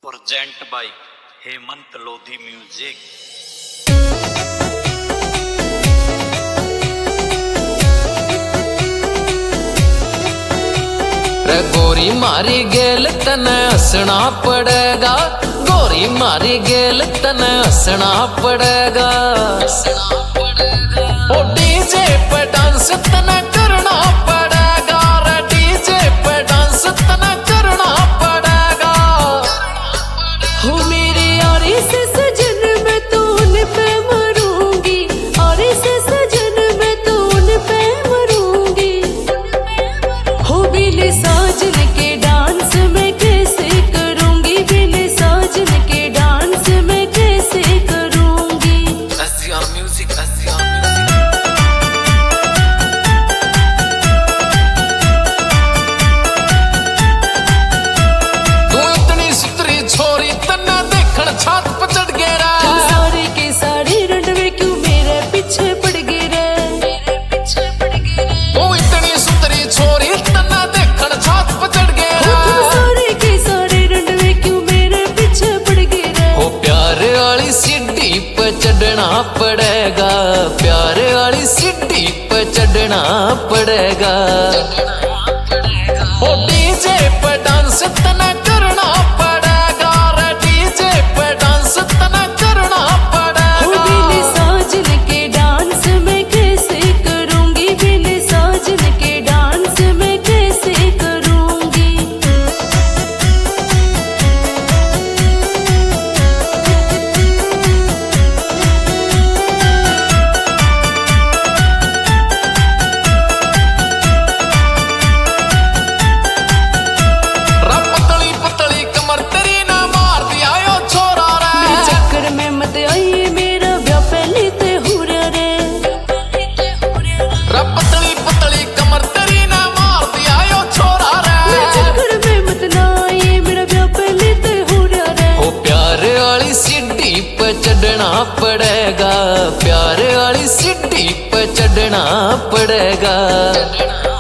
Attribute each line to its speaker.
Speaker 1: Present by Hemant Lodhi music.
Speaker 2: रे गोरी मारी गेल तने हंसना पड़ेगा, गोरी मारी गेल तने हंसना पड़ेगा। ओ डीजे पे डांस तने करना पड़ेगा, रे डीजे पे डांस तने करना पड़ेगा।
Speaker 3: हो मेरे यारी से सजन मैं तो उन पे मरूंगी, और से सजन मैं तो उन पे मरूंगी। हो बिन साजन के डांस में कैसे करूंगी, बिन साजन के डांस में कैसे करूंगी।
Speaker 2: SCR music, SCR music. छात पर चढ़ गया
Speaker 3: सारे के सारे रंडवे क्यों मेरे पीछे पड़ गए रे, मेरे पीछे पड़ गए रे।
Speaker 2: ओ इतनी सुंदरी छोरी तना देखण छात पर चढ़ गया।
Speaker 3: सारे के सारे रंडवे क्यों मेरे पीछे पड़ गए रे।
Speaker 2: ओ प्यार वाली सीढ़ी पे चढ़ना पड़ेगा, प्यार वाली सीढ़ी पे चढ़ना पड़ेगा। ओ डीजे पे डांस तना करना पड़ेगा, रे डीजे पे डांस तना करना पड़ेगा।
Speaker 3: बिन साजन के डांस में कैसे करूंगी, बिन साजन के डांस में कैसे करूंगी।
Speaker 2: पतली पतली कमर तेरी ना मार दिया यो छोरा रे।
Speaker 3: चक्कर में मत आइए मेरा ब्याह पहले ते हो रहा रे।
Speaker 2: पतली पतली कमर तेरी ना मार दिया यो छोरा रे।
Speaker 3: चक्कर में मत ना आइए मेरा ब्याह पहले ते हो रहा रे।
Speaker 2: ओ प्यार वाली सीढ़ी पे चढ़ना पड़ेगा, प्यार वाली सीढ़ी पे चढ़ना पड़ेगा।